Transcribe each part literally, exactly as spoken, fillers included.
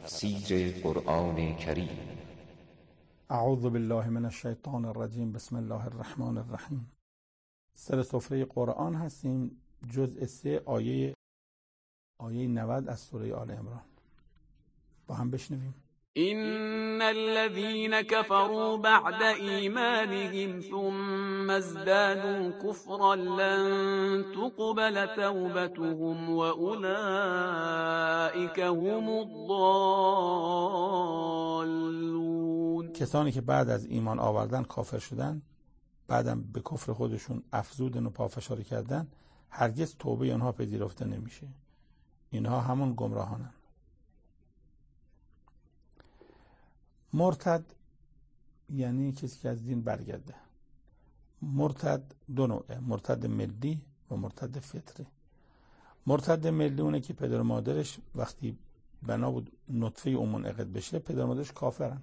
تفسیر قرآن کریم. اعوذ بالله من الشیطان الرجیم. بسم الله الرحمن الرحیم. سر سفره قرآن هستیم، جزء سه، آیه آیه نود از سوره آل عمران. با هم بشنویم. إن الذين كفروا بعد إيمانهم ثم ازدادوا كفرا لن تقبل توبتهم وأولئك هم الضالون. کسانی که بعد از ایمان آوردن کافر شدن، بعدم به کفر خودشون افزودن و پافشاری کردن، هرگز توبه آنها پذیرفته نمیشه. اینها همون گمراهانن. مرتد یعنی کسی که از دین برگرده. مرتد دو نوعه، مرتد ملی و مرتد فطری. مرتد ملی اونه که پدر و مادرش وقتی بنا بود نطفه او منعقد بشه، پدر و مادرش کافرن.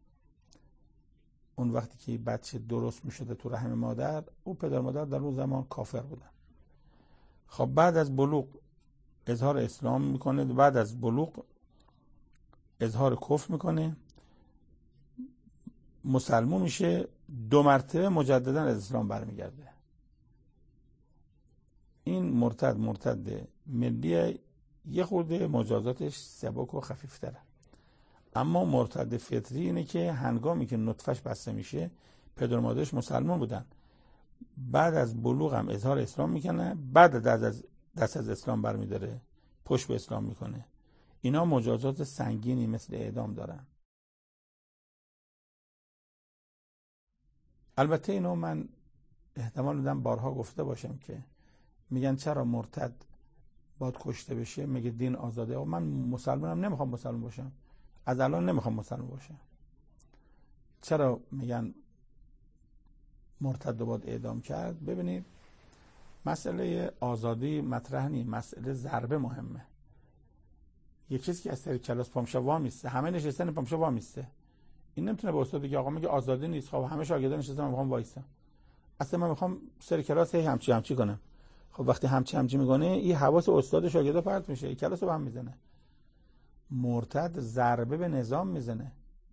اون وقتی که بچه درست میشده تو رحم مادر، او پدر و مادر در اون زمان کافر بودن. خب بعد از بلوغ اظهار اسلام میکنه، بعد از بلوغ اظهار کفر میکنه، مسلمون میشه، دو مرتبه مجددا از اسلام برمیگرده. این مرتد مرتد ملی یه خورده مجازاتش سبک و خفیفتره. اما مرتد فطری اینه که هنگامی که نطفش بسته میشه، پدر و مادرش مسلمان بودن، بعد از بلوغ هم اظهار اسلام میکنه، بعد دست از دست از اسلام برمیداره، پشت به اسلام میکنه. اینا مجازات سنگینی مثل اعدام دارن. البته اینو من احتمال میدم بارها گفته باشم که میگن چرا مرتد باید کشته بشه، میگه دین آزاده. من مسلمانم، نمیخوام مسلمان باشم، از الان نمیخوام مسلمان باشم. چرا میگن مرتد باید اعدام کرد؟ ببینید، مسئله آزادی مطرح نیست، مسئله ضربه مهمه. یه کسی که از سر کلاس پامشا وامیسته، همه نشستن پامشا وامیسته، این نمیتونه به استاد بگه آقا میگه آزادی نیست، خب همه شاگردان نشستن من میخوام وایسم. اصلا من میخوام سر کلاس هی همچی همچی کنم. خب وقتی همچی همچی میکنه، این حواس استاد شاگردا پرت میشه، این کلاس رو به هم میزنه. مرتد ضربه به نظام میزنه،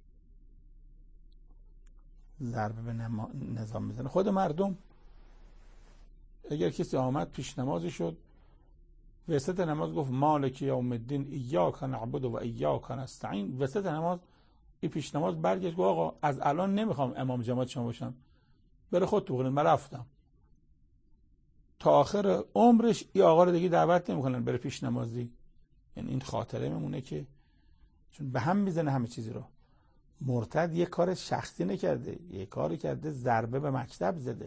ضربه به نظام میزنه. خود مردم، اگر کسی آمد پیش نمازی شد، وسط نماز گفت مالک یوم الدین ایاک نعبد و ایاک نستعین، وسط نماز این پیش نماز برگشت گفت آقا از الان نمیخوام امام جماعت شما باشم، بره خود تو بخونید، من رفتم. تا آخر عمرش این آقا رو دیگه دعوت نمیکنن بره پیش نمازی. یعنی این خاطره میمونه که چون به هم میزنه همه چیزی رو. مرتد یه کار شخصی نکرده، یه کاری کرده، ضربه به مکتب زده.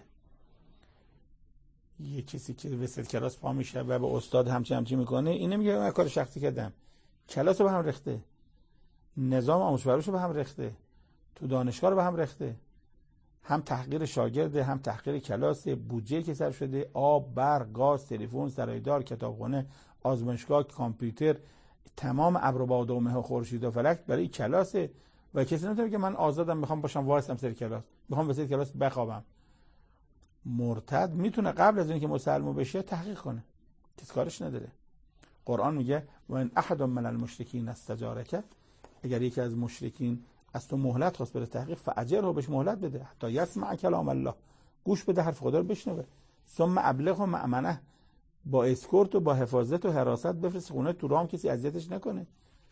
یه کسی که وسط کلاس پا میشه و به استاد همچی همچی میکنه، این نمیگه من کار شخصی کردم، کلاس رو به هم ریخته، نظام آموزش پرورش رو به هم ریخته، تو دانشگاه رو به هم ریخته، هم تحقیر شاگرده، هم تحقیر کلاس، بودجه که صرف شده، آب، برق، گاز، تلفن، سرایدار، کتابخانه، آزمایشگاه، کامپیوتر، تمام ابر و باد و مه و خورشید و فلک برای کلاسه. و کسی نمیتونه که من آزادم، میخوام باشم وایسم سر کلاس، میخوام وسط کلاس بخوابم. مرتد میتونه قبل از اینکه مسلمان بشه تحقیق کنه، کسی کارش نداره. قرآن میگه و ان احد من المشرکین استجارک، اگر یکی از مشرکین از تو مهلت خواست برای تحقیق، فاجره، بهش مهلت بده حتی یسمع کلام الله، گوش بده حرف خدا رو بشنوه. ثم ابلغه مأمنه، با اسکورت و با حفاظت و حراست بفرست خونه، تو راه کسی اذیتش نکنه.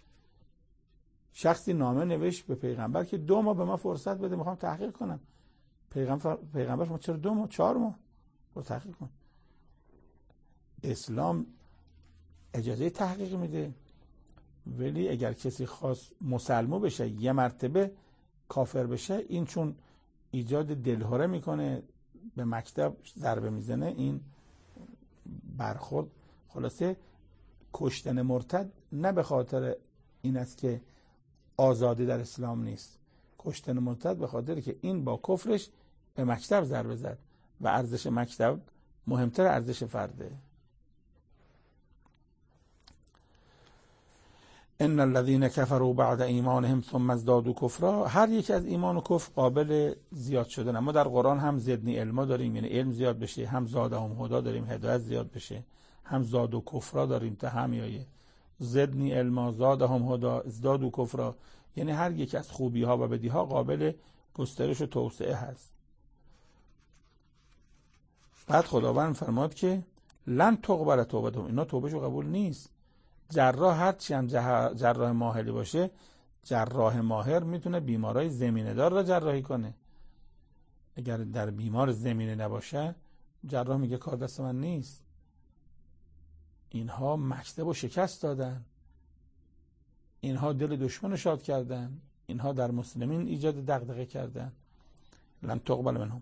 شخصی نامه نوشت به پیغمبر که دو ماه به ما فرصت بده، میخوام تحقیق کنم. پیغمبر پیغمبر ما چرا دو ماه، چهار ماه رو تحقیق کن؟ اسلام اجازه تحقیق میده. ولی اگر کسی خواست مسلمان بشه، یه مرتبه کافر بشه، این چون ایجاد دلهره میکنه، به مکتب ضربه میزنه، این برخورد. خلاصه کشتن مرتد نه به خاطر این است که آزادی در اسلام نیست، کشتن مرتد به خاطر که این با کفرش به مکتب ضربه زد و ارزش مکتب مهمتر ارزش فرده. ان الذين كفروا بعد ایمانهم ثم ازدادوا کفرا، هر یک از ایمان و کفر قابل زیاد شدن. ما در قرآن هم زدنی علما داریم، یعنی علم زیاد بشه، هم زادهم هدا داریم، هدایت زیاد بشه، هم زاد و کفرا داریم تا هم یایه زدنی علما زادهم هدا ازدادوا کفرا، یعنی هر یک از خوبی ها و بدی ها قابل گسترش و توسعه هست. بعد خداوند فرماد که لن تقبل توبتهم، اینا توبهشو قبول نیست. جراح هر چی هم جراح ماهری باشه، جراح ماهر میتونه بیمارای زمینه دار را جراحی کنه. اگر در بیمار زمینه نباشه، جراح میگه کار دست من نیست. اینها مکتب و شکست دادن، اینها دل دشمن شاد کردن، اینها در مسلمین ایجاد دغدغه کردن. لن تقبل منهم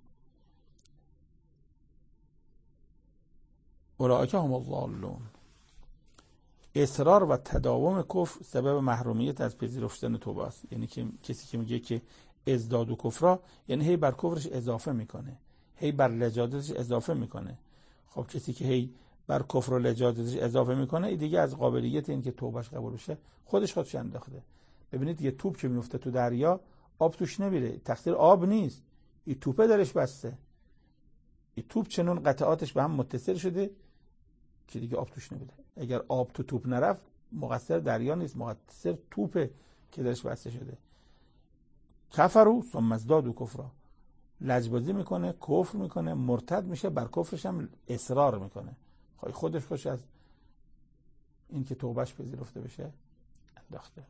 اولئک هم الضالون. اصرار و تداوم کفر سبب محرومیت از پذیرفتن توبه است. یعنی که کسی که میگه که ازداد و کفرا، یعنی هی بر کفرش اضافه میکنه، هی بر لجاجتش اضافه میکنه. خب کسی که هی بر کفر و لجاجتش اضافه میکنه، این دیگه از قابلیت این که توبهش قبول بشه خودش خودش انداخته. ببینید یه توپ که میفته تو دریا، آب توش نمیره، تقصیر آب نیست، این توپه درش بسته. این توپ چنون قطعاتش به هم متصل شده که دیگه آب توش نمیره. اگر آب تو توپ نرفت، مقصر دریا نیست، مقصر توپه که درش بسته شده. کفروا ثم ازدادوا کفرا، لجبازی میکنه، کفر میکنه، مرتد میشه، بر کفرش هم اصرار میکنه. خودش خوش از این که توبهش پذیرفته بشه انداخته.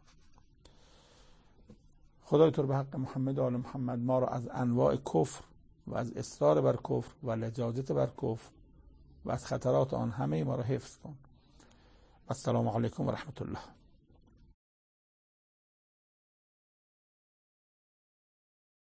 خدای تو به حق محمد و آل محمد ما را از انواع کفر و از اصرار بر کفر و لجاجت بر کفر و از خطرات آن همه ما را حفظ کن. السلام علیکم و رحمت الله.